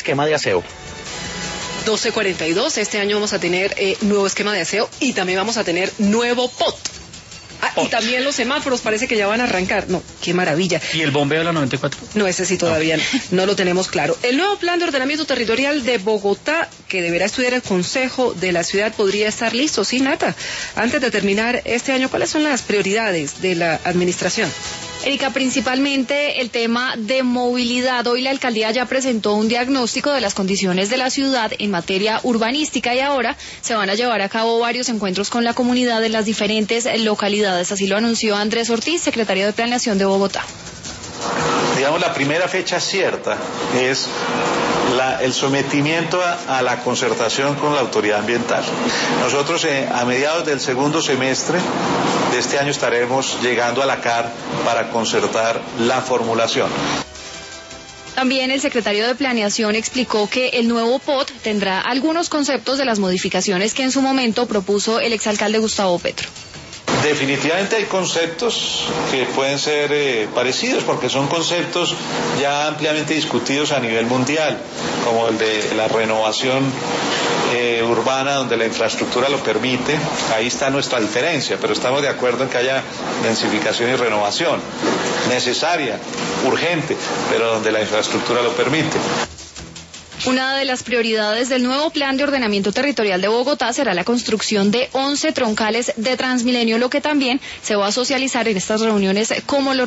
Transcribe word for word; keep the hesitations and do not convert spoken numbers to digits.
esquema de aseo. doce cuarenta y dos, este año vamos a tener eh, nuevo esquema de aseo y también vamos a tener nuevo P O T. Ah, y también los semáforos parece que ya van a arrancar. No, qué maravilla. ¿Y el bombeo de la noventa y cuatro? No, ese sí todavía no, no lo tenemos claro. El nuevo plan de ordenamiento territorial de Bogotá, que deberá estudiar el Consejo de la Ciudad, podría estar listo, sí, Nata. Antes de terminar este año, ¿cuáles son las prioridades de la administración? Erika, principalmente el tema de movilidad. Hoy la alcaldía ya presentó un diagnóstico de las condiciones de la ciudad en materia urbanística y ahora se van a llevar a cabo varios encuentros con la comunidad en las diferentes localidades. Así lo anunció Andrés Ortiz, secretario de Planeación de Bogotá. Digamos, la primera fecha cierta es la, el sometimiento a, a la concertación con la autoridad ambiental. Nosotros eh, a mediados del segundo semestre de este año estaremos llegando a la C A R para concertar la formulación. También el secretario de Planeación explicó que el nuevo P O T tendrá algunos conceptos de las modificaciones que en su momento propuso el exalcalde Gustavo Petro. Definitivamente hay conceptos que pueden ser eh, parecidos porque son conceptos ya ampliamente discutidos a nivel mundial, como el de la renovación eh, urbana donde la infraestructura lo permite. Ahí está nuestra diferencia, pero estamos de acuerdo en que haya densificación y renovación necesaria, urgente, pero donde la infraestructura lo permite. Una de las prioridades del nuevo plan de ordenamiento territorial de Bogotá será la construcción de once troncales de Transmilenio, lo que también se va a socializar en estas reuniones como lo